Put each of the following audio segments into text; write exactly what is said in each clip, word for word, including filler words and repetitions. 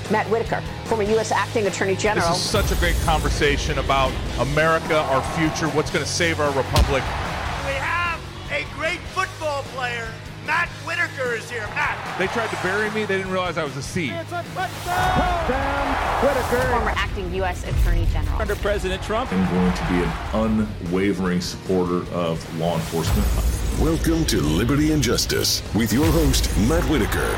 Matt Whitaker, former U S Acting Attorney General. This is such a great conversation about America, our future, what's going to save our republic. We have a great football player. Matt Whitaker is here. Matt. They tried to bury me. They didn't realize I was a seed. It's a touchdown. Whitaker. Former acting U S Attorney General. Under President Trump. I'm going to be an unwavering supporter of law enforcement. Welcome to Liberty and Justice with your host, Matt Whitaker.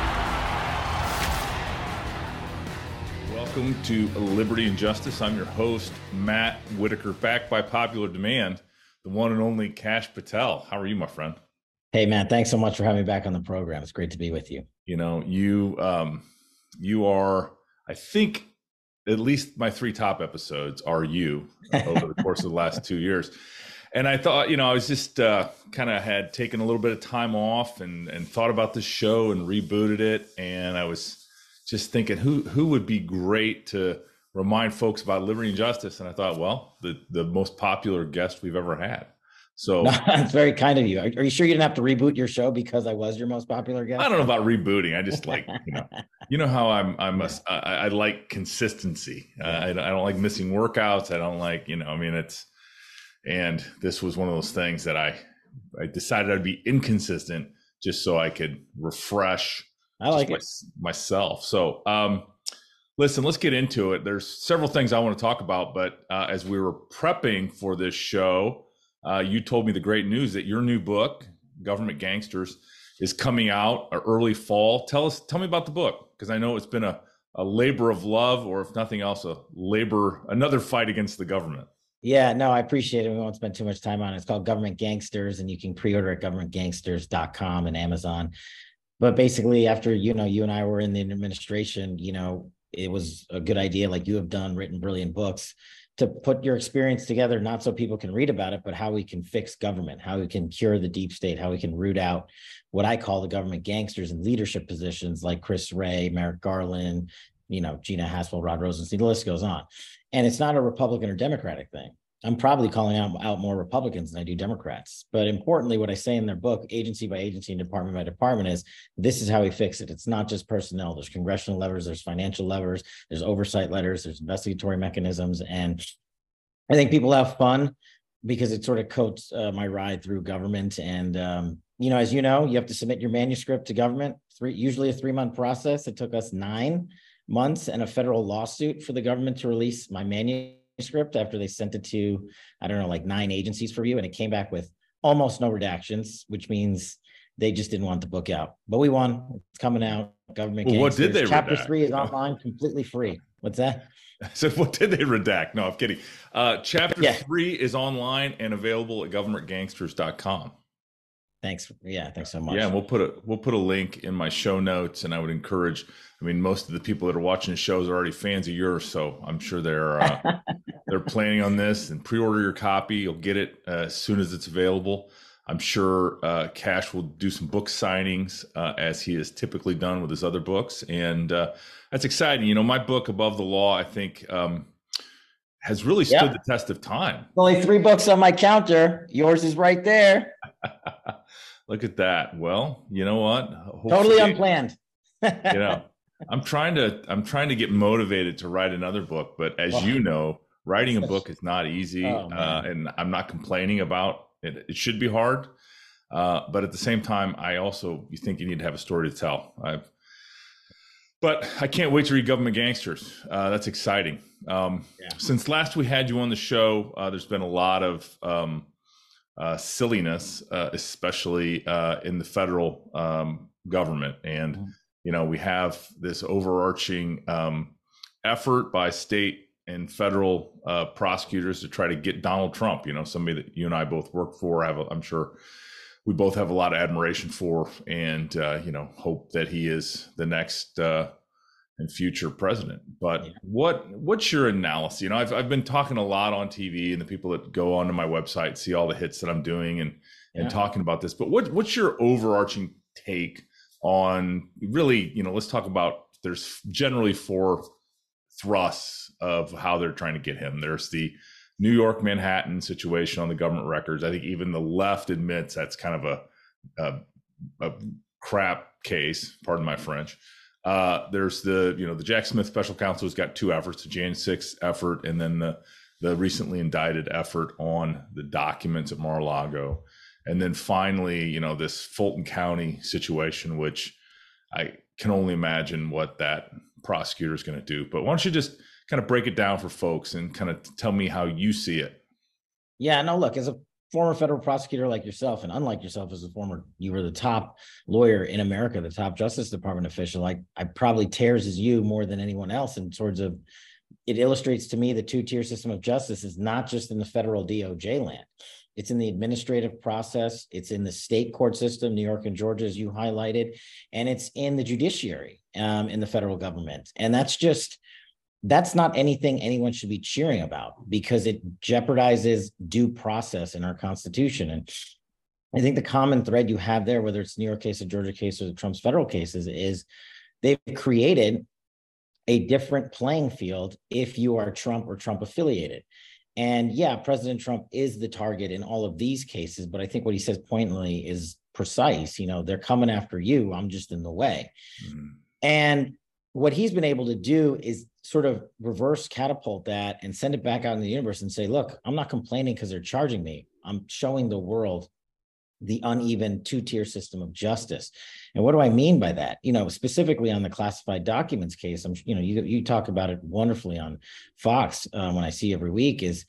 Welcome to Liberty and Justice. I'm your host, Matt Whitaker, back by popular demand, the one and only Kash Patel. How are you, my friend? Hey, man, thanks so much for having me back on the program. It's great to be with you. You know, you um, you are, I think, at least my three top episodes are you over the course of the last two years. And I thought, you know, I was just uh, kind of had taken a little bit of time off and, and thought about this show and rebooted it. And I was just thinking who who would be great to remind folks about liberty and justice. And I thought, well, the, the most popular guest we've ever had. So no, that's very kind of you. Are, are you sure you didn't have to reboot your show because I was your most popular guest? I don't know about rebooting. I just like, you know, you know how I'm, I'm a, I, I like consistency. Uh, I, I don't like missing workouts. I don't like, you know, I mean, it's, and this was one of those things that I, I decided I'd be inconsistent just so I could refresh I like my, it. myself. So, um, listen, let's get into it. There's several things I want to talk about, but uh, as we were prepping for this show, uh, you told me the great news that your new book, Government Gangsters, is coming out early fall. Tell us, tell me about the book, because I know it's been a, a labor of love, or if nothing else, a labor, another fight against the government. Yeah, no, I appreciate it. We won't spend too much time on it. It's called Government Gangsters, and you can pre-order at government gangsters dot com and Amazon. But basically, after, you know, you and I were in the administration, you know, it was a good idea, like you have done, written brilliant books, to put your experience together, not so people can read about it, but how we can fix government, how we can cure the deep state, how we can root out what I call the government gangsters in leadership positions like Chris Wray, Merrick Garland, you know, Gina Haspel, Rod Rosenstein, the list goes on. And it's not a Republican or Democratic thing. I'm probably calling out, out more Republicans than I do Democrats. But importantly, what I say in their book, agency by agency and department by department, is this is how we fix it. It's not just personnel. There's congressional levers, there's financial levers, there's oversight letters, there's investigatory mechanisms. And I think people have fun because it sort of coats uh, my ride through government. And, um, you know, as you know, you have to submit your manuscript to government, three, usually a three-month process. It took us nine months and a federal lawsuit for the government to release my manuscript. Script after they sent it to, I don't know, like nine agencies for review, and it came back with almost no redactions, which means they just didn't want the book out. But we won. It's coming out. Government well, Gangsters. What did they Chapter redact? three is online, completely free. What's that? So what did they redact? No, I'm kidding. Uh, chapter yeah. three is online and available at government gangsters dot com. Thanks. Yeah, thanks so much. Yeah, and we'll put a we'll put a link in my show notes, and I would encourage. I mean, most of the people that are watching the shows are already fans of yours, so I'm sure they're uh, they're planning on this. And pre-order your copy; you'll get it uh, as soon as it's available. I'm sure uh, Kash will do some book signings uh, as he has typically done with his other books, and uh, that's exciting. You know, my book, Above the Law, I think um, has really stood yep. the test of time. Only three books on my counter. Yours is right there. Look at that. Well, you know what? Hopefully, totally unplanned. you know, I'm trying to I'm trying to get motivated to write another book, but as well, you know, writing a book is not easy, oh, uh, and I'm not complaining about it. It should be hard, uh, but at the same time, I also you think you need to have a story to tell. I've, but I can't wait to read Government Gangsters. Uh, that's exciting. Um, yeah. Since last we had you on the show, uh, there's been a lot of um, uh, silliness, uh, especially uh, in the federal um, government, and. Mm-hmm. You know, we have this overarching um, effort by state and federal uh, prosecutors to try to get Donald Trump, you know, somebody that you and I both work for, have a, I'm sure we both have a lot of admiration for, and, uh, you know, hope that he is the next uh, and future president. But what what's your analysis? You know, I've, I've been talking a lot on T V, and the people that go onto my website see all the hits that I'm doing and, yeah. and talking about this. But what what's your overarching take on really, you know, let's talk about, there's generally four thrusts of how they're trying to get him. There's the New York Manhattan situation on the government records. I think even the left admits that's kind of a, a, a crap case, pardon my French. Uh, there's the, you know, the Jack Smith special counsel has got two efforts, the January sixth effort, and then the, the recently indicted effort on the documents at Mar-a-Lago. And then finally, you know, this Fulton County situation, which I can only imagine what that prosecutor is going to do. But why don't you just kind of break it down for folks and kind of tell me how you see it? Yeah, no, look, as a former federal prosecutor like yourself, and unlike yourself as a former, you were the top lawyer in America, the top Justice Department official. Like, I probably tears as you more than anyone else in sorts of, it illustrates to me the two-tier system of justice is not just in the federal D O J land. It's in the administrative process. It's in the state court system, New York and Georgia, as you highlighted, and it's in the judiciary um, in the federal government. And that's just, that's not anything anyone should be cheering about, because it jeopardizes due process in our Constitution. And I think the common thread you have there, whether it's New York case, or Georgia case, or the Trump's federal cases, is they've created a different playing field if you are Trump or Trump affiliated. And yeah, President Trump is the target in all of these cases, but I think what he says pointedly is precise. You know, they're coming after you. I'm just in the way. Mm-hmm. And what he's been able to do is sort of reverse catapult that and send it back out in the universe and say, look, I'm not complaining because they're charging me. I'm showing the world the uneven two-tier system of justice. And what do I mean by that? You know, specifically on the classified documents case, I'm, you know, you, you talk about it wonderfully on Fox uh, when I see every week, is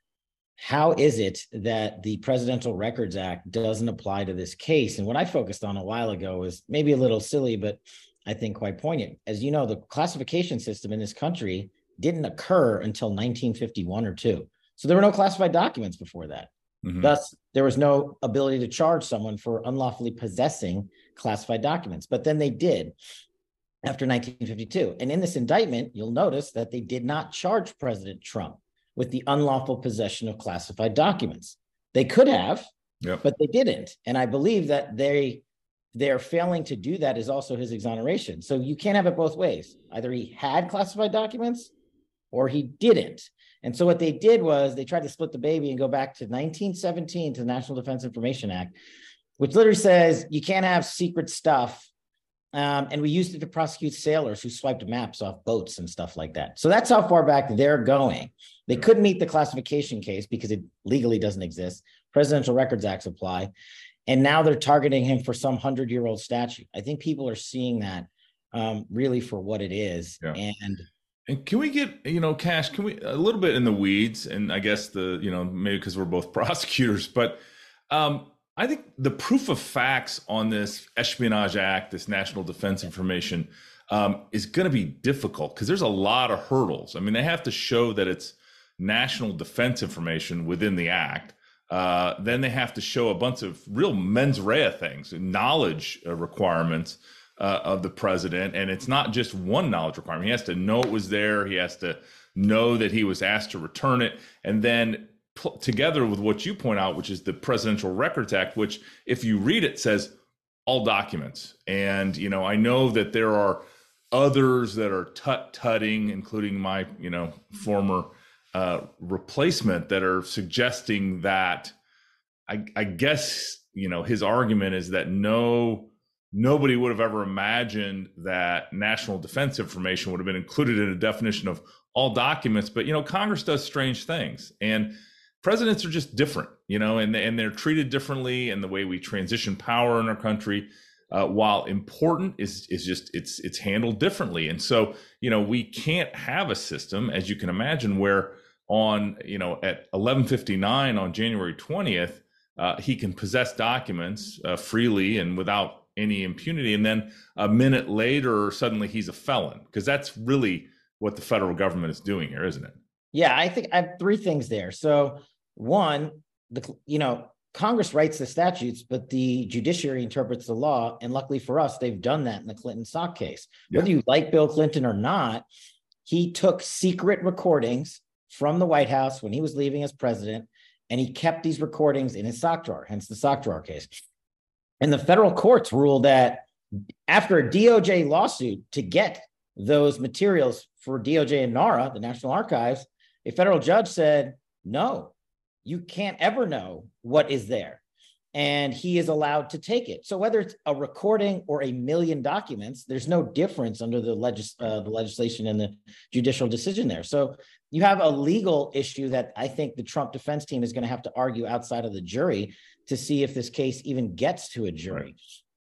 how is it that the Presidential Records Act doesn't apply to this case? And what I focused on a while ago is maybe a little silly, but I think quite poignant. As you know, the classification system in this country didn't occur until nineteen fifty-one or two. So there were no classified documents before that. Mm-hmm. Thus, there was no ability to charge someone for unlawfully possessing classified documents. But then they did after nineteen fifty-two. And in this indictment, you'll notice that they did not charge President Trump with the unlawful possession of classified documents. They could have, yep. but they didn't. And I believe that they, they're failing to do that is also his exoneration. So you can't have it both ways. Either he had classified documents or he didn't. And so what they did was they tried to split the baby and go back to nineteen seventeen to the National Defense Information Act, which literally says you can't have secret stuff. Um, and we used it to prosecute sailors who swiped maps off boats and stuff like that. So that's how far back they're going. They couldn't meet the classification case because it legally doesn't exist. Presidential Records Acts apply. And now they're targeting him for some hundred-year-old statute. I think people are seeing that um, really for what it is. Yeah. And And can we get, you know, Cash, can we, a little bit in the weeds, and I guess the, you know, maybe because we're both prosecutors, but um, I think the proof of facts on this Espionage Act, this National Defense Information, um, is going to be difficult because there's a lot of hurdles. I mean, they have to show that it's national defense information within the act. Uh, then they have to show a bunch of real mens rea things, knowledge uh, requirements Uh, of the president. And it's not just one knowledge requirement. He has to know it was there. He has to know that he was asked to return it. And then pl- together with what you point out, which is the Presidential Records Act, which if you read it says all documents. And, you know, I know that there are others that are tut-tutting, including my, you know, former uh, replacement, that are suggesting that I, I guess, you know, his argument is that no, nobody would have ever imagined that national defense information would have been included in a definition of all documents. But, you know, Congress does strange things, and presidents are just different, you know, and, and they're treated differently. And the way we transition power in our country, uh, while important, is is just it's it's handled differently. And so, you know, we can't have a system, as you can imagine, where on, you know, at eleven fifty-nine on January twentieth, uh, he can possess documents uh, freely and without any impunity, and then a minute later suddenly he's a felon, because that's really what the federal government is doing here, isn't it? Yeah, I think I have three things there. So one, the you know, Congress writes the statutes, but the judiciary interprets the law, and luckily for us, they've done that in the Clinton Sock case. Yeah. Whether you like Bill Clinton or not, he took secret recordings from the White House when he was leaving as president, and he kept these recordings in his sock drawer, hence the sock drawer case. And the federal courts ruled that after a D O J lawsuit to get those materials for D O J and NARA, the National Archives, a federal judge said, no, you can't ever know what is there. and he is allowed to take it. So whether it's a recording or a million documents, there's no difference under the, legis- uh, the legislation and the judicial decision there. So you have a legal issue that I think the Trump defense team is going to have to argue outside of the jury to see if this case even gets to a jury. Right.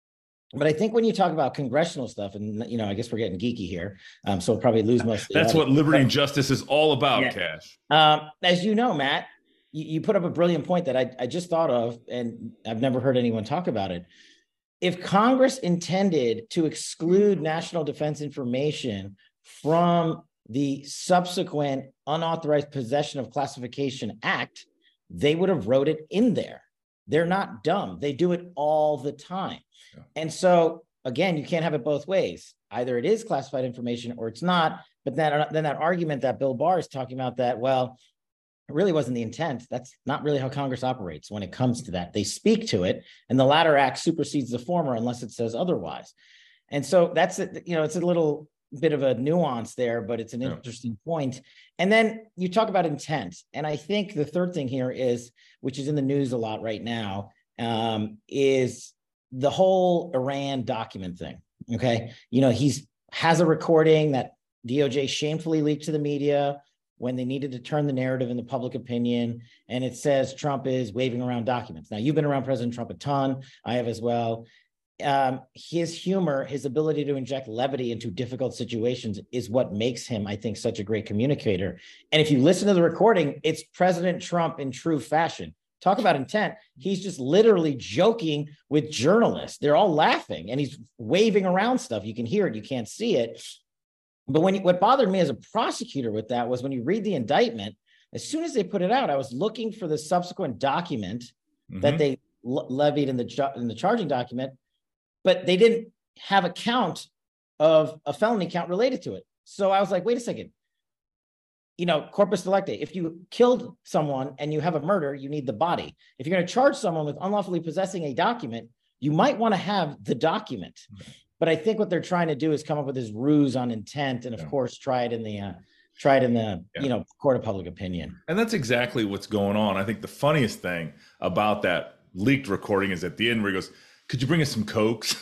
But I think when you talk about congressional stuff, and, you know, I guess we're getting geeky here, um, so we'll probably lose most of the That's audience. what liberty and justice is all about, yeah. Cash. Um, as you know, Matt, you, you put up a brilliant point that I, I just thought of, and I've never heard anyone talk about it. If Congress intended to exclude national defense information from the subsequent unauthorized possession of classification act, they would have wrote it in there. They're not dumb. They do it all the time. Yeah. And so, again, you can't have it both ways. Either it is classified information or it's not. But then, then that argument that Bill Barr is talking about that, well, it really wasn't the intent. That's not really how Congress operates when it comes to that. They speak to it, and the latter act supersedes the former unless it says otherwise. And so that's, a, you know, it's a little bit of a nuance there, but it's an yeah. interesting point. And then you talk about intent. And I think the third thing here is, which is in the news a lot right now, um, is the whole Iran document thing. Okay. You know, he's has a recording that D O J shamefully leaked to the media when they needed to turn the narrative in the public opinion. And it says Trump is waving around documents. Now, you've been around President Trump a ton. I have as well. Um, his humor, his ability to inject levity into difficult situations is what makes him, I think, such a great communicator. And if you listen to the recording, it's President Trump in true fashion. Talk about intent. He's just literally joking with journalists. They're all laughing and he's waving around stuff. You can hear it. You can't see it. But when you, what bothered me as a prosecutor with that was when you read the indictment, as soon as they put it out, I was looking for the subsequent document mm-hmm. that they le- levied in the, in the charging document, but they didn't have a count of a felony count related to it. So I was like, wait a second. You know, corpus delicti, if you killed someone and you have a murder, you need the body. If you're going to charge someone with unlawfully possessing a document, you might want to have the document. Mm-hmm. But I think what they're trying to do is come up with this ruse on intent, and of yeah. course, try it in the uh, try it in the yeah. you know court of public opinion. And that's exactly what's going on. I think the funniest thing about that leaked recording is at the end where he goes, "Could you bring us some Cokes?"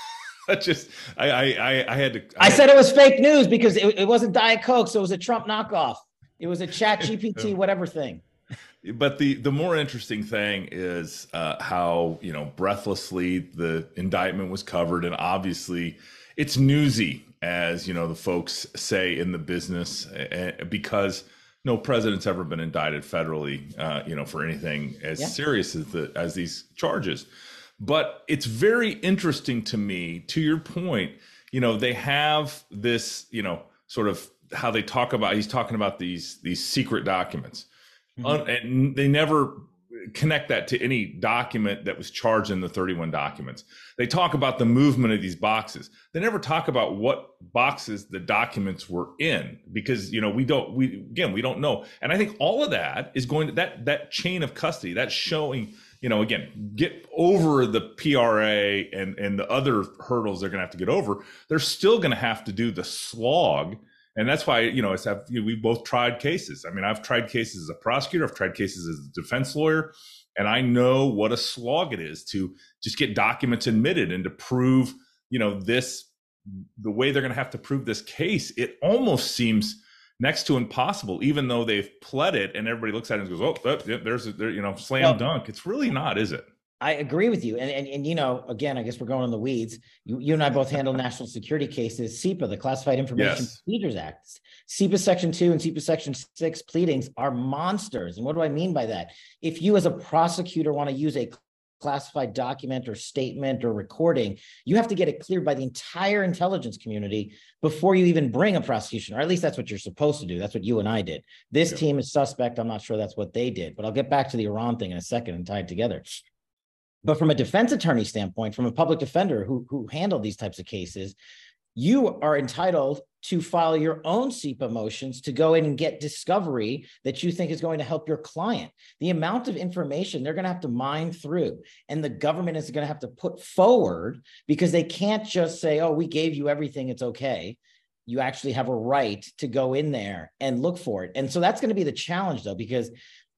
I just I I I had to. I, I had, said it was fake news because it, it wasn't Diet Coke, so it was a Trump knockoff. It was a Chat G P T whatever thing. But the the more interesting thing is uh, how, you know, breathlessly the indictment was covered. And obviously it's newsy, as, you know, the folks say in the business, uh, because no president's ever been indicted federally, uh, you know, for anything as yeah. serious as the as these charges. But it's very interesting to me, to your point, you know, they have this, you know, sort of how they talk about, he's talking about these these secret documents. Mm-hmm. Un, and they never connect that to any document that was charged in the thirty-one documents. They talk about the movement of these boxes. They never talk about what boxes the documents were in, because, you know, we don't, we, again, we don't know. And I think all of that is going to, that, that chain of custody, that's showing, you know, again, get over the P R A and, and the other hurdles they're going to have to get over. They're still going to have to do the slog. And that's why, you know, it's, you know, we both tried cases. I mean, I've tried cases as a prosecutor, I've tried cases as a defense lawyer, and I know what a slog it is to just get documents admitted and to prove, you know, this, the way they're going to have to prove this case. It almost seems next to impossible, even though they've pled it and everybody looks at it and goes, oh, that, there's a, there, you know, slam well, dunk. It's really not, is it? I agree with you. And, and, and, you know, again, I guess we're going in the weeds. You, you and I both handle national security cases. SIPA, the Classified Information yes. Procedures Act. SIPA Section two and SIPA Section six pleadings are monsters. And what do I mean by that? If you as a prosecutor want to use a classified document or statement or recording, you have to get it cleared by the entire intelligence community before you even bring a prosecution, or at least that's what you're supposed to do. That's what you and I did. This yeah. team is suspect. I'm not sure that's what they did, but I'll get back to the Iran thing in a second and tie it together. But from a defense attorney standpoint, from a public defender who, who handled these types of cases, you are entitled to file your own SIPA motions to go in and get discovery that you think is going to help your client. The amount of information they're going to have to mine through, and the government is going to have to put forward, because they can't just say, oh, we gave you everything, it's okay. You actually have a right to go in there and look for it. And so that's going to be the challenge, though, because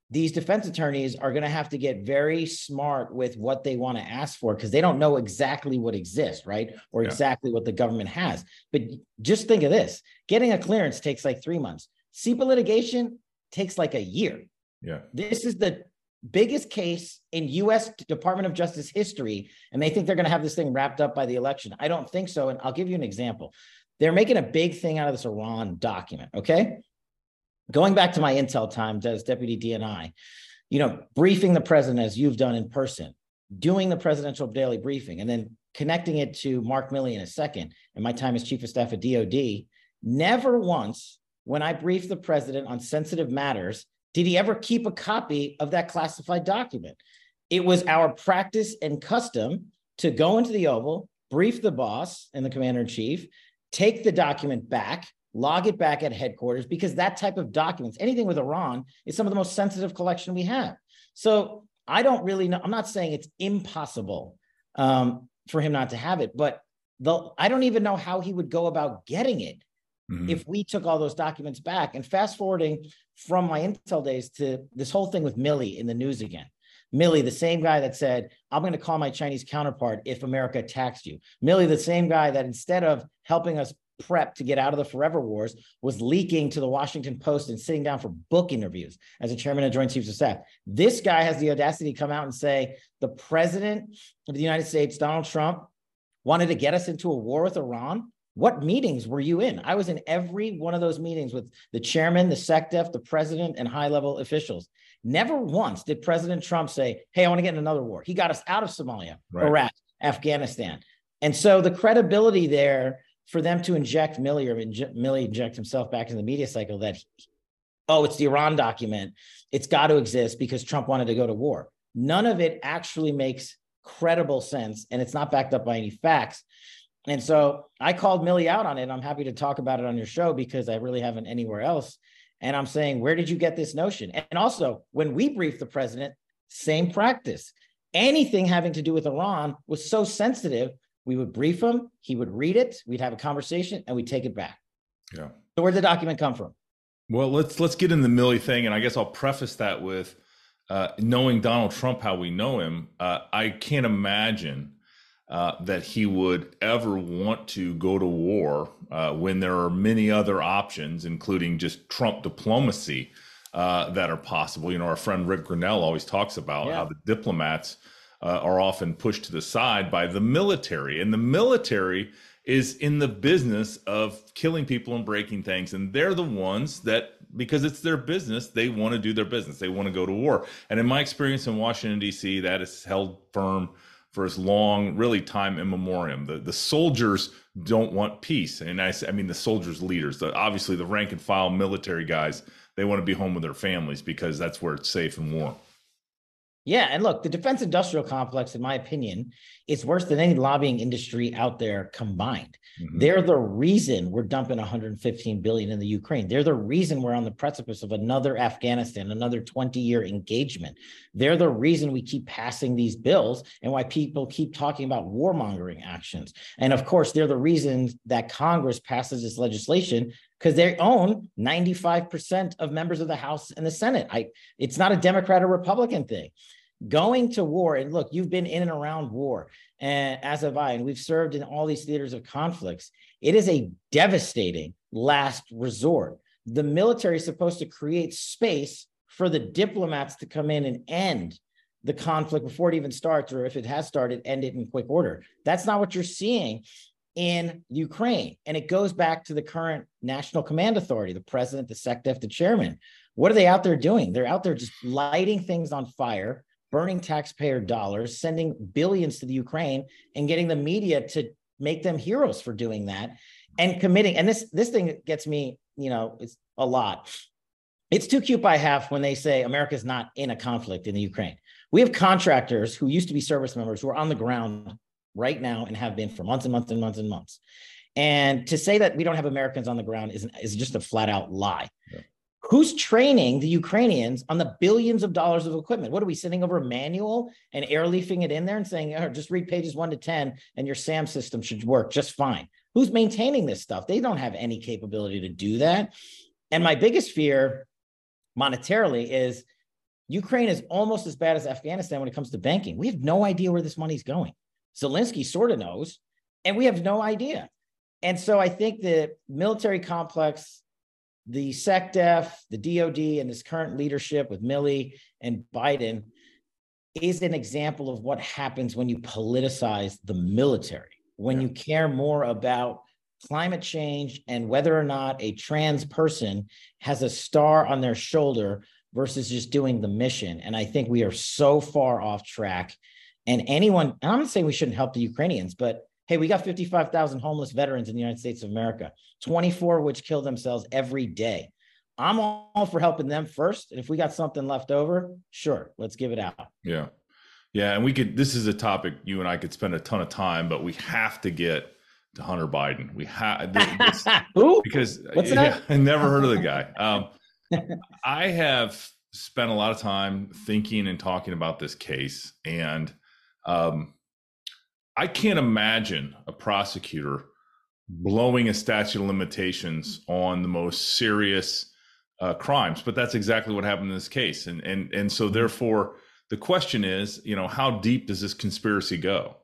these defense attorneys are going to have to get very smart with what they want to ask for, because they don't know exactly what exists, right? Or yeah. exactly what the government has. But just think of this. Getting a clearance takes like three months. C I P A litigation takes like a year. Yeah. This is the biggest case in U S Department of Justice history, and they think they're going to have this thing wrapped up by the election. I don't think so, and I'll give you an example. They're making a big thing out of this Iran document, okay? Going back to my intel times as deputy D N I, you know, briefing the president as you've done in person, doing the presidential daily briefing, and then connecting it to Mark Milley in a second, and my time as chief of staff at D O D, never once when I briefed the president on sensitive matters did he ever keep a copy of that classified document. It was our practice and custom to go into the Oval, brief the boss and the commander-in-chief, take the document back, log it back at headquarters, because that type of documents, anything with Iran, is some of the most sensitive collection we have. So I don't really know. I'm not saying it's impossible um, for him not to have it, but the, I don't even know how he would go about getting it mm-hmm. if we took all those documents back. And fast forwarding from my intel days to this whole thing with Milley in the news again. Milley, the same guy that said, I'm going to call my Chinese counterpart if America attacks you. Milley, the same guy that instead of helping us prep to get out of the forever wars, was leaking to the Washington Post and sitting down for book interviews as a chairman of Joint Chiefs of Staff. This guy has the audacity to come out and say, the president of the United States, Donald Trump, wanted to get us into a war with Iran. What meetings were you in? I was in every one of those meetings with the chairman, the SecDef, the president, and high-level officials. Never once did President Trump say, hey, I want to get in another war. He got us out of Somalia, right. Iraq, Afghanistan. And so the credibility there for them to inject Milley or inje- Milley inject himself back in the media cycle that, he, oh, it's the Iran document. It's got to exist because Trump wanted to go to war. None of it actually makes credible sense, and it's not backed up by any facts. And so I called Milley out on it. And I'm happy to talk about it on your show because I really haven't anywhere else. And I'm saying, where did you get this notion? And also, when we briefed the president, same practice. Anything having to do with Iran was so sensitive, we would brief him, he would read it, we'd have a conversation, and we'd take it back. Yeah. So where'd the document come from? Well, let's let's get in the Milley thing, and I guess I'll preface that with uh, knowing Donald Trump, how we know him. Uh, I can't imagine uh, that he would ever want to go to war uh, when there are many other options, including just Trump diplomacy, uh, that are possible. You know, our friend Rick Grinnell always talks about yeah. how the diplomats uh, are often pushed to the side by the military, and the military is in the business of killing people and breaking things. And they're the ones that, because it's their business, they want to do their business. They want to go to war. And in my experience in Washington, D C, that is held firm for as long, really time immemorial. The, the soldiers don't want peace. And I, I mean, the soldiers' leaders, the, obviously the rank and file military guys, they want to be home with their families because that's where it's safe in war. Yeah. And look, the defense industrial complex, in my opinion, is worse than any lobbying industry out there combined. Mm-hmm. They're the reason we're dumping one hundred fifteen billion dollars in the Ukraine. They're the reason we're on the precipice of another Afghanistan, another twenty-year engagement. They're the reason we keep passing these bills and why people keep talking about warmongering actions. And of course, they're the reason that Congress passes this legislation because they own ninety-five percent of members of the House and the Senate. I, it's not a Democrat or Republican thing. Going to war, and look, you've been in and around war, and as have I, and we've served in all these theaters of conflicts. It is a devastating last resort. The military is supposed to create space for the diplomats to come in and end the conflict before it even starts, or if it has started, end it in quick order. That's not what you're seeing in Ukraine. And it goes back to the current National Command Authority, the president, the SecDef, the chairman. What are they out there doing? They're out there just lighting things on fire, burning taxpayer dollars, sending billions to the Ukraine, and getting the media to make them heroes for doing that, and committing. And this this thing gets me, you know, it's a lot. It's too cute by half when they say America's not in a conflict in the Ukraine. We have contractors who used to be service members who are on the ground right now and have been for months and months and months and months. And to say that we don't have Americans on the ground is, is just a flat out lie. Yeah. Who's training the Ukrainians on the billions of dollars of equipment? What are we sending over a manual and airleafing it in there and saying, oh, just read pages one to ten and your SAM system should work just fine? Who's maintaining this stuff? They don't have any capability to do that. And my biggest fear monetarily is Ukraine is almost as bad as Afghanistan when it comes to banking. We have no idea where this money's going. Zelensky sort of knows, and we have no idea. And so I think the military complex, the SecDef, the D O D, and this current leadership with Milley and Biden is an example of what happens when you politicize the military, when yeah. you care more about climate change and whether or not a trans person has a star on their shoulder versus just doing the mission. And I think we are so far off track. And anyone, and I'm not saying we shouldn't help the Ukrainians, but hey, we got fifty-five thousand homeless veterans in the United States of America, twenty-four of which kill themselves every day. I'm all for helping them first. And if we got something left over, sure, let's give it out. Yeah. Yeah. And we could, this is a topic you and I could spend a ton of time, but we have to get to Hunter Biden. We have, Who? Because What's yeah, that? I never heard of the guy. Um, I have spent a lot of time thinking and talking about this case. And um, I can't imagine a prosecutor blowing a statute of limitations on the most serious uh, crimes, but that's exactly what happened in this case. And, and, and so therefore the question is, you know, how deep does this conspiracy go?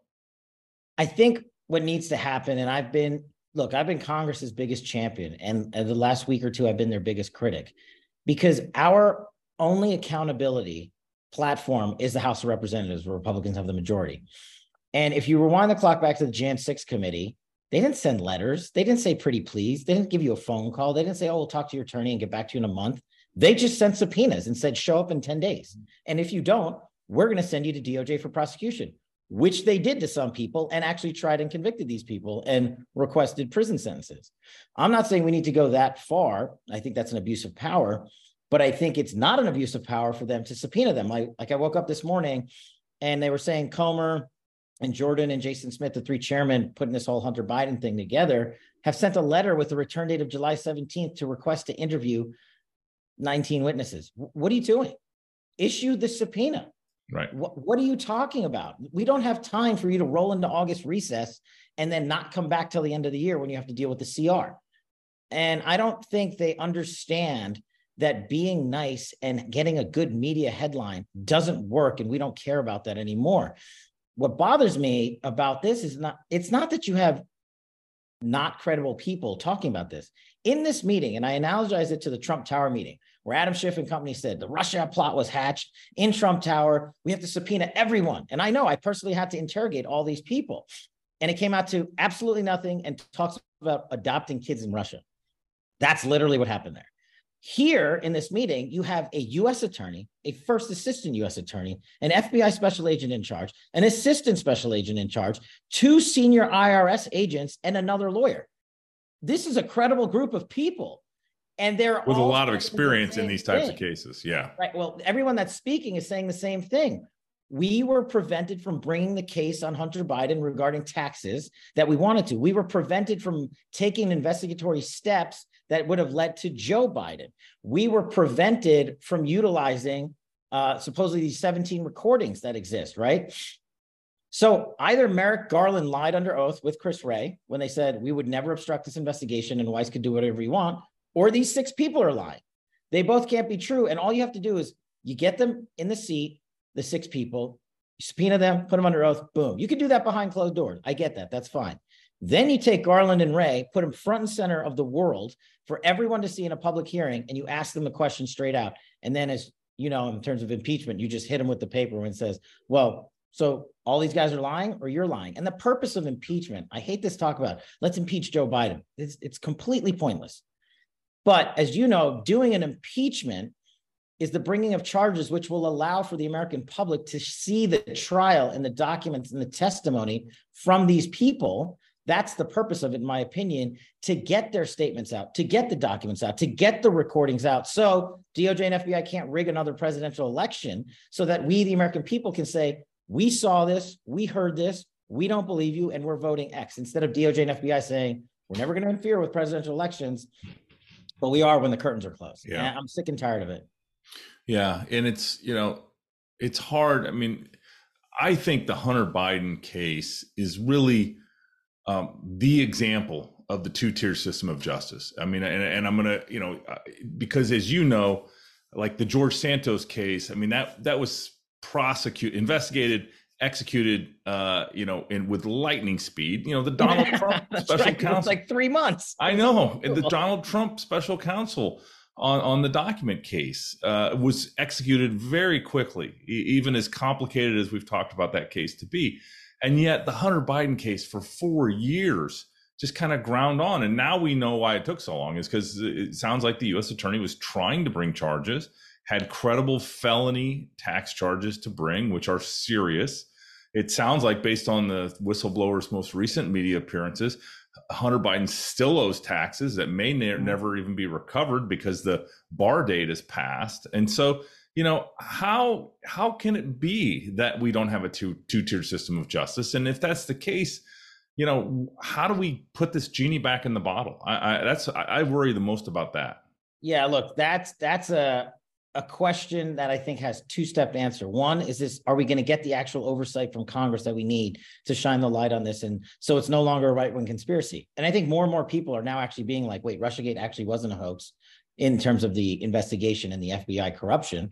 I think what needs to happen, and I've been, look, I've been Congress's biggest champion, and, and the last week or two, I've been their biggest critic, because our only accountability platform is the House of Representatives, where Republicans have the majority. And if you rewind the clock back to the January sixth committee, they didn't send letters. They didn't say pretty please. They didn't give you a phone call. They didn't say, oh, we'll talk to your attorney and get back to you in a month. They just sent subpoenas and said, show up in ten days. And if you don't, we're going to send you to D O J for prosecution, which they did to some people and actually tried and convicted these people and requested prison sentences. I'm not saying we need to go that far. I think that's an abuse of power, but I think it's not an abuse of power for them to subpoena them. Like, like I woke up this morning and they were saying Comer and Jordan and Jason Smith, the three chairmen putting this whole Hunter Biden thing together, have sent a letter with the return date of July seventeenth to request to interview nineteen witnesses. What are you doing? Issue the subpoena. Right. What, what are you talking about? We don't have time for you to roll into August recess and then not come back till the end of the year when you have to deal with the C R. And I don't think they understand that being nice and getting a good media headline doesn't work, and we don't care about that anymore. What bothers me about this is not, it's not that you have not credible people talking about this. In this meeting, and I analogize it to the Trump Tower meeting, where Adam Schiff and company said the Russia plot was hatched in Trump Tower. We have to subpoena everyone. And I know I personally had to interrogate all these people. And it came out to absolutely nothing and talks about adopting kids in Russia. That's literally what happened there. Here in this meeting, you have a U S attorney, a first assistant U S attorney, an F B I special agent in charge, an assistant special agent in charge, two senior I R S agents, and another lawyer. This is a credible group of people. And they're with a all lot of experience the in these types thing. of cases. Yeah. Right. Well, everyone that's speaking is saying the same thing. We were prevented from bringing the case on Hunter Biden regarding taxes that we wanted to. We were prevented from taking investigatory steps that would have led to Joe Biden. We were prevented from utilizing uh, supposedly these seventeen recordings that exist, right? So either Merrick Garland lied under oath with Chris Wray when they said we would never obstruct this investigation and Weiss could do whatever you want, or these six people are lying. They both can't be true. And all you have to do is you get them in the seat, the six people, you subpoena them, put them under oath, boom. You can do that behind closed doors. I get that. That's fine. Then you take Garland and Wray, put them front and center of the world for everyone to see in a public hearing, and you ask them the question straight out. And then, as you know, in terms of impeachment, you just hit them with the paper and says, well, so all these guys are lying or you're lying. And the purpose of impeachment, I hate this talk about, let's impeach Joe Biden. It's, it's completely pointless. But as you know, doing an impeachment is the bringing of charges, which will allow for the American public to see the trial and the documents and the testimony from these people. That's the purpose of it, in my opinion, to get their statements out, to get the documents out, to get the recordings out. So D O J and F B I can't rig another presidential election, so that we, the American people, can say, we saw this, we heard this, we don't believe you, and we're voting X, instead of D O J and F B I saying, we're never going to interfere with presidential elections, but we are when the curtains are closed. Yeah. And I'm sick and tired of it. Yeah. And it's, you know, it's hard. I mean, I think the Hunter Biden case is really um, the example of the two-tier system of justice. I mean, and, and I'm going to, you know, because as you know, like the George Santos case. I mean, that that was prosecuted, investigated, executed, uh, you know, in with lightning speed. You know, the Donald Trump special right. counsel. It was like three months. I know. And the Donald Trump special counsel on, on the document case uh, was executed very quickly, e- even as complicated as we've talked about that case to be. And yet the Hunter Biden case for four years just kind of ground on. And now we know why it took so long is because it sounds like the U S attorney was trying to bring charges, had credible felony tax charges to bring, which are serious. It sounds like, based on the whistleblower's most recent media appearances, Hunter Biden still owes taxes that may ne- never even be recovered because the bar date is passed. And so, you know, how how can it be that we don't have a two two-tier system of justice? And if that's the case, you know, how do we put this genie back in the bottle? I, I that's I, I worry the most about that. Yeah, look, that's that's a a question that I think has two-step answer. One is this: are we going to get the actual oversight from Congress that we need to shine the light on this? And so it's no longer a right-wing conspiracy. And I think more and more people are now actually being like, wait, Russiagate actually wasn't a hoax in terms of the investigation and the F B I corruption.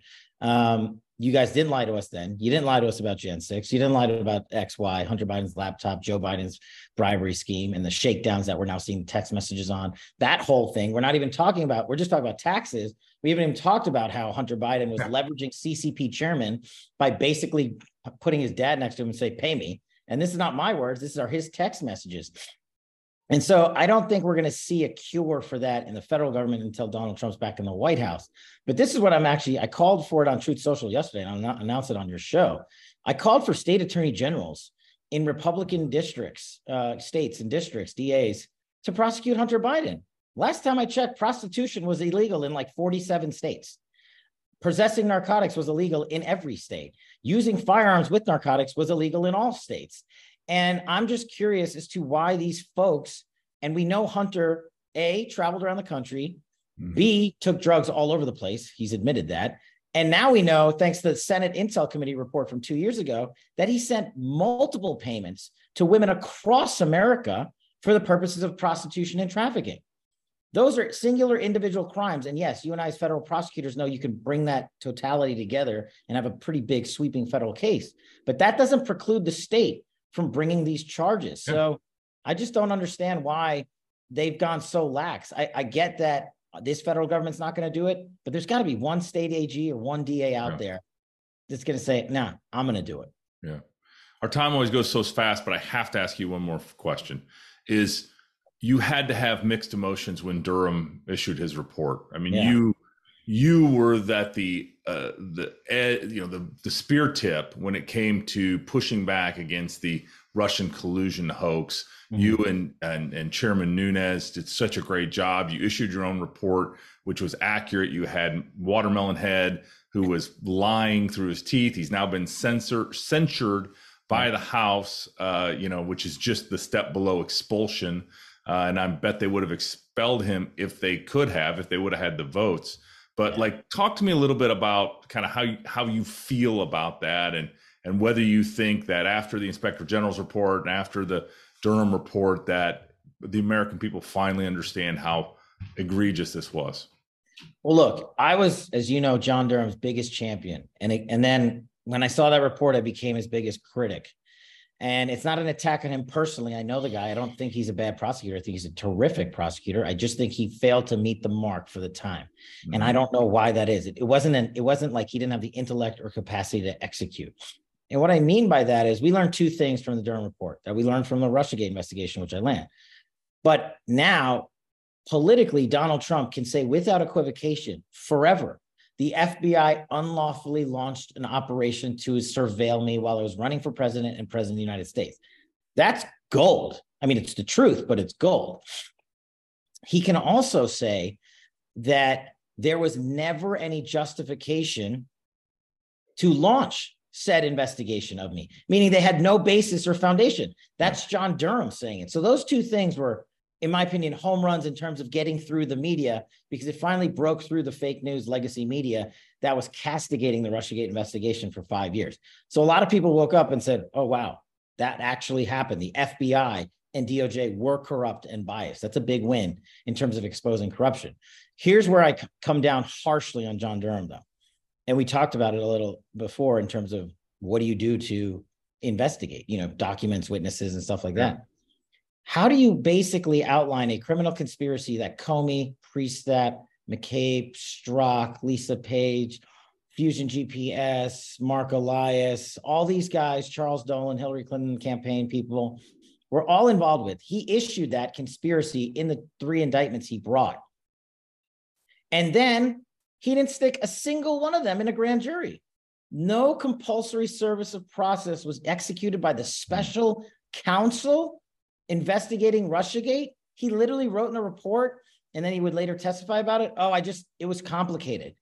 Um, you guys didn't lie to us then. You didn't lie to us about Gen six. You didn't lie to us about X Y, Hunter Biden's laptop, Joe Biden's bribery scheme, and the shakedowns that we're now seeing text messages on. That whole thing, we're not even talking about, we're just talking about taxes. We haven't even talked about how Hunter Biden was leveraging C C P chairman by basically putting his dad next to him and say, pay me. And this is not my words. This are his text messages. And so I don't think we're going to see a cure for that in the federal government until Donald Trump's back in the White House. But this is what I'm actually, I called for it on Truth Social yesterday, and I'll announce it on your show. I called for state attorney generals in Republican districts, uh, states and districts, D As, to prosecute Hunter Biden. Last time I checked, prostitution was illegal in like forty-seven states. Possessing narcotics was illegal in every state. Using firearms with narcotics was illegal in all states. And I'm just curious as to why these folks, and we know Hunter, A, traveled around the country, mm-hmm. B, took drugs all over the place. He's admitted that. And now we know, thanks to the Senate Intel Committee report from two years ago, that he sent multiple payments to women across America for the purposes of prostitution and trafficking. Those are singular individual crimes. And yes, you and I as federal prosecutors know you can bring that totality together and have a pretty big sweeping federal case. But that doesn't preclude the state from bringing these charges. Yeah. So I just don't understand why they've gone so lax. I, I get that this federal government's not going to do it, but there's got to be one state A G or one D A out yeah. there that's going to say, nah, I'm going to do it. Yeah. Our time always goes so fast, but I have to ask you one more question. Is you had to have mixed emotions when Durham issued his report. I mean, yeah. you you were that the uh, the uh, you know the the spear tip when it came to pushing back against the Russian collusion hoax. Mm-hmm. You and, and and Chairman Nunes did such a great job. You issued your own report, which was accurate. You had Watermelon Head, who was lying through his teeth. He's now been censor, censured by the House, uh, you know, which is just the step below expulsion. Uh, and I bet they would have expelled him if they could have, if they would have had the votes. But like, talk to me a little bit about kind of how you, how you feel about that, and and whether you think that after the Inspector General's report and after the Durham report that the American people finally understand how egregious this was. Well, look, I was, as you know, John Durham's biggest champion. And, it, and then when I saw that report, I became his biggest critic. And it's not an attack on him personally. I know the guy. I don't think he's a bad prosecutor. I think he's a terrific prosecutor. I just think he failed to meet the mark for the time. Mm-hmm. And I don't know why that is. It, it wasn't an, it wasn't like he didn't have the intellect or capacity to execute. And what I mean by that is we learned two things from the Durham report that we learned from the Russiagate investigation, which I land. But now, politically, Donald Trump can say without equivocation forever, the F B I unlawfully launched an operation to surveil me while I was running for president and president of the United States. That's gold. I mean, it's the truth, but it's gold. He can also say that there was never any justification to launch said investigation of me, meaning they had no basis or foundation. That's John Durham saying it. So those two things were, in my opinion, home runs in terms of getting through the media, because it finally broke through the fake news legacy media that was castigating the Russiagate investigation for five years. So a lot of people woke up and said, oh, wow, that actually happened. The F B I and D O J were corrupt and biased. That's a big win in terms of exposing corruption. Here's where I come down harshly on John Durham, though. And we talked about it a little before in terms of what do you do to investigate, you know, documents, witnesses, and stuff like yeah. that. How do you basically outline a criminal conspiracy that Comey, Priestap, McCabe, Strzok, Lisa Page, Fusion G P S, Mark Elias, all these guys, Charles Dolan, Hillary Clinton campaign people, were all involved with? He issued that conspiracy in the three indictments he brought. And then he didn't stick a single one of them in a grand jury. No compulsory service of process was executed by the special counsel investigating Russiagate. He literally wrote in a report, and then he would later testify about it. Oh, I just, it was complicated.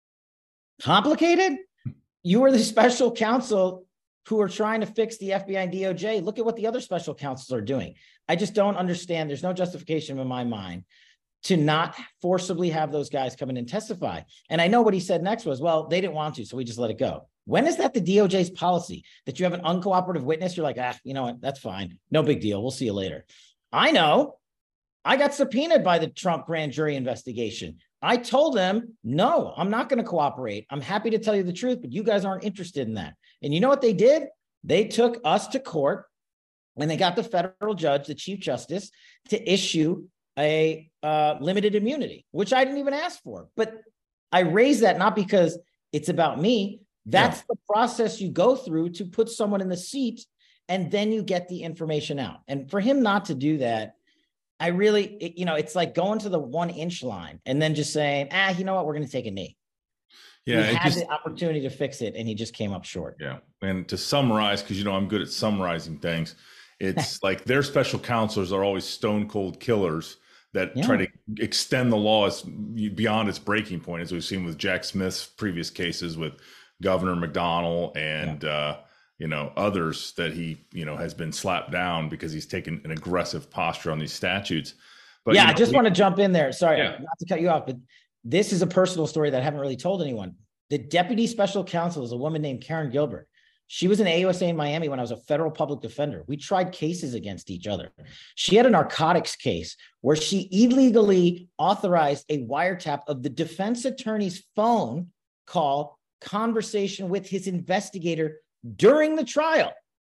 Complicated? You were the special counsel who are trying to fix the F B I and D O J. Look at what the other special counsels are doing. I just don't understand. There's no justification in my mind to not forcibly have those guys come in and testify. And I know what he said next was, well, they didn't want to, so we just let it go. When is that the D O J's policy? That you have an uncooperative witness, you're like, ah, you know what, that's fine. No big deal. We'll see you later. I know. I got subpoenaed by the Trump grand jury investigation. I told them, no, I'm not going to cooperate. I'm happy to tell you the truth, but you guys aren't interested in that. And you know what they did? They took us to court, and they got the federal judge, the Chief Justice, to issue a uh, limited immunity, which I didn't even ask for. But I raise that not because it's about me. That's yeah. the process you go through to put someone in the seat, and then you get the information out. And for him not to do that, I really, it, you know, it's like going to the one inch line and then just saying, ah, you know what, we're going to take a knee. Yeah, he had just, the opportunity to fix it, and he just came up short. Yeah. And to summarize, because, you know, I'm good at summarizing things. It's like their special counselors are always stone cold killers that yeah. try to extend the law as beyond its breaking point, as we've seen with Jack Smith's previous cases with Governor McDonnell and, yeah. uh, you know, others that he, you know, has been slapped down because he's taken an aggressive posture on these statutes. But yeah, you know, I just we, want to jump in there. Sorry, yeah. not to cut you off, but this is a personal story that I haven't really told anyone. The deputy special counsel is a woman named Karen Gilbert. She was in A U S A in Miami when I was a federal public defender. We tried cases against each other. She had a narcotics case where she illegally authorized a wiretap of the defense attorney's phone call conversation with his investigator during the trial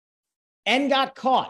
and got caught.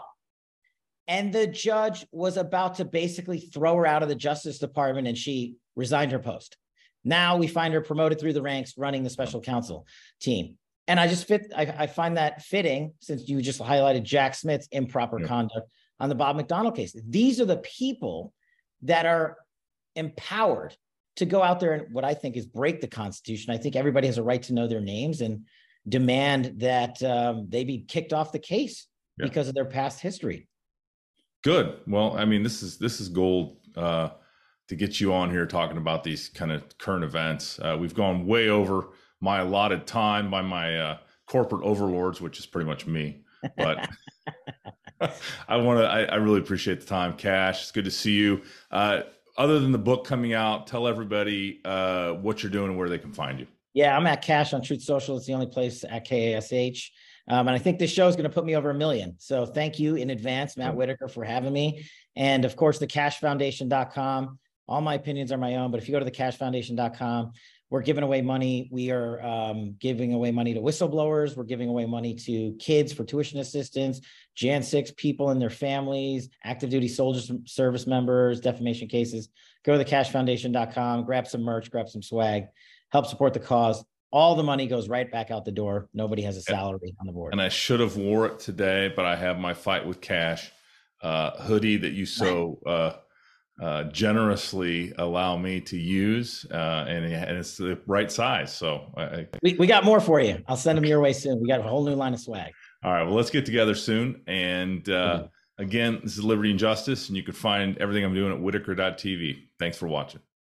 And the judge was about to basically throw her out of the Justice Department, and she resigned her post. Now we find her promoted through the ranks running the special counsel team. And I just fit, I, I find that fitting, since you just highlighted Jack Smith's improper yeah. conduct on the Bob McDonnell case. These are the people that are empowered to go out there and what I think is break the Constitution. I think everybody has a right to know their names and demand that um, they be kicked off the case yeah. because of their past history. Good. Well, I mean, this is this is gold uh, to get you on here talking about these kind of current events. Uh, we've gone way over my allotted time by my uh, corporate overlords, which is pretty much me. But I want to. I, I really appreciate the time, Cash. It's good to see you. Uh, other than the book coming out, tell everybody uh, what you're doing and where they can find you. Yeah, I'm at Cash on Truth Social. It's the only place at K A S H. Um, and I think this show is going to put me over a million. So thank you in advance, Matt Whitaker, for having me. And of course, the cash foundation dot com. All my opinions are my own, but if you go to the cash foundation dot com, we're giving away money. We are um, giving away money to whistleblowers. We're giving away money to kids for tuition assistance, Jan six people and their families, active duty soldiers, service members, defamation cases. Go to the cash foundation dot com, grab some merch, grab some swag, help support the cause. All the money goes right back out the door. Nobody has a salary on the board. And I should have wore it today, but I have my Fight with Cash uh, hoodie that you so uh, uh, generously allow me to use, uh, and, and it's the right size. So I, we, we got more for you. I'll send them your way soon. We got a whole new line of swag. All right. Well, let's get together soon. And uh, mm-hmm. again, this is Liberty and Justice, and you can find everything I'm doing at whitaker dot t v. Thanks for watching.